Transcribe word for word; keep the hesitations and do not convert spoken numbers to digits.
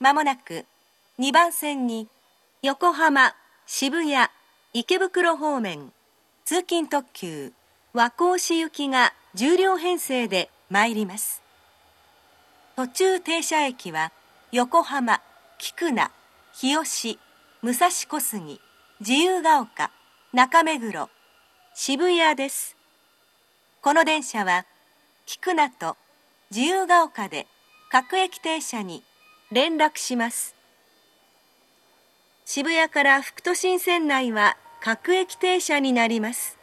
まもなくにばん線に横浜、渋谷、池袋方面通勤特急和光市行きがじゅう両編成で参ります。途中停車駅は横浜、菊名、日吉、武蔵小杉、自由が丘、中目黒、渋谷です。この電車は菊名と自由が丘で各駅停車に連絡します。渋谷から副都心線内は各駅停車になります。